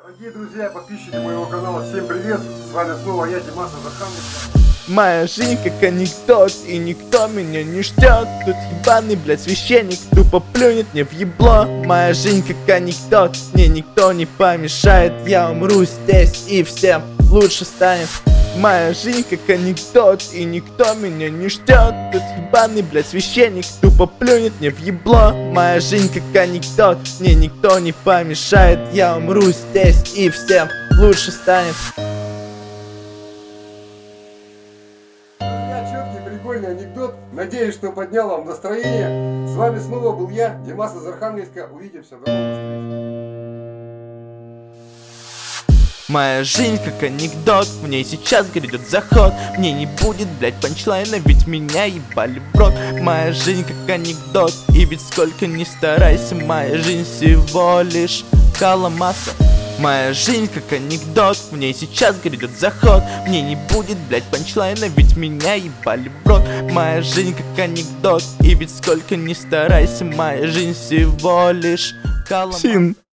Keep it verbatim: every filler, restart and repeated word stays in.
Дорогие друзья, подписчики моего канала, всем привет! С вами снова я, Димас Азархангельский. Моя жизнь как анекдот, и никто меня не ждет. Тут ебаный, блядь, священник тупо плюнет мне в ебло. Моя жизнь как анекдот, мне никто не помешает. Я умру здесь, и всем лучше станет. Моя жизнь как анекдот, и никто меня не ждет. Тут ебаный, блядь, священник тупо плюнет мне в ебло. Моя жизнь как анекдот, мне никто не помешает. Я умру здесь, и всем лучше станет. Четкий, прикольный анекдот. Надеюсь, что поднял вам настроение. С вами снова был я, Димас Азархангельска. Увидимся. До новых встреч. Моя жизнь как анекдот, в ней сейчас грядет заход. Мне не будет, блять, панчлайна, ведь меня ебали в рот. Моя жизнь как анекдот, и ведь сколько ни старайся, моя жизнь всего лишь каламаса. Моя жизнь как анекдот, в ней сейчас грядет заход. Мне не будет, блять, панчлайна, ведь меня ебали в рот. Моя жизнь как анекдот, и ведь сколько ни старайся, моя жизнь всего лишь каламаса.